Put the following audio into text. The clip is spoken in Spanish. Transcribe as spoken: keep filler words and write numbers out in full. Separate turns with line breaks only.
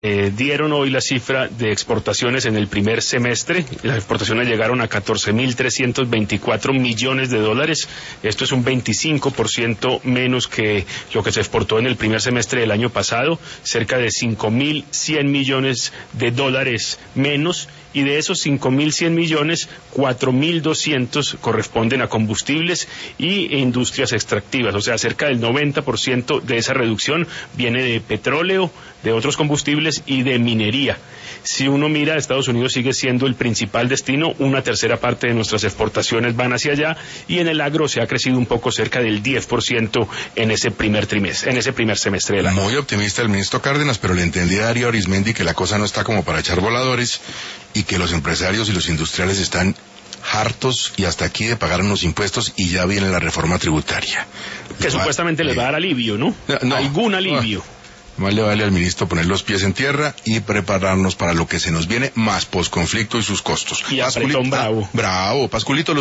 Eh, dieron hoy la cifra de exportaciones en el primer semestre. Las exportaciones llegaron a catorce mil trescientos veinticuatro millones de dólares. Esto es un veinticinco por ciento menos que lo que se exportó en el primer semestre del año pasado, cerca de cinco mil cien millones de dólares menos. Y de esos cinco mil cien millones, cuatro mil doscientos corresponden a combustibles y industrias extractivas. O sea, cerca del noventa por ciento de esa reducción viene de petróleo, de otros combustibles y de minería. Si uno mira, Estados Unidos sigue siendo el principal destino, una tercera parte de nuestras exportaciones van hacia allá, y en el agro se ha crecido un poco, cerca del diez por ciento en ese primer trimestre, en ese primer semestre del año.
Muy optimista el ministro Cárdenas, pero le entendí a Darío Arizmendi que la cosa no está como para echar voladores y que los empresarios y los industriales están hartos y hasta aquí de pagar unos impuestos, y ya viene la reforma tributaria.
Que
les
supuestamente
va,
les va a dar alivio, ¿no? no Algún alivio.
No. Más le vale al ministro poner los pies en tierra y prepararnos para lo que se nos viene, más posconflicto y sus costos.
Y apretón bravo.
Ah, bravo, Pasculito.